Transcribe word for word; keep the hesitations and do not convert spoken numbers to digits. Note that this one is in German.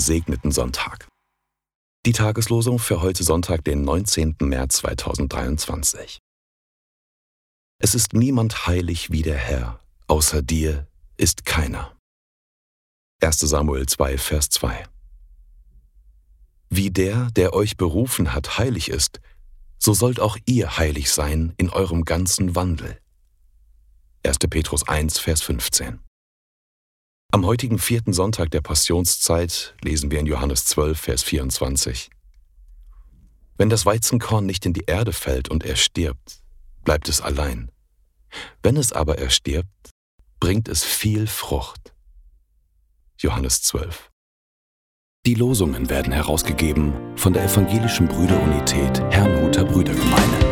gesegneten Sonntag. Die Tageslosung für heute Sonntag, den neunzehnten März zweitausenddreiundzwanzig. Es ist niemand heilig wie der Herr, außer dir ist keiner. erster Samuel zwei, Vers zwei. Wie der, der euch berufen hat, heilig ist, so sollt auch ihr heilig sein in eurem ganzen Wandel. erster Petrus eins, Vers fünfzehn. Am heutigen vierten Sonntag der Passionszeit lesen wir in Johannes zwölf, Vers vierundzwanzig. Wenn das Weizenkorn nicht in die Erde fällt und er stirbt, bleibt es allein. Wenn es aber erstirbt, bringt es viel Frucht. Johannes zwölf. Die Losungen werden herausgegeben von der Evangelischen Brüderunität Herrnhuter Brüdergemeine.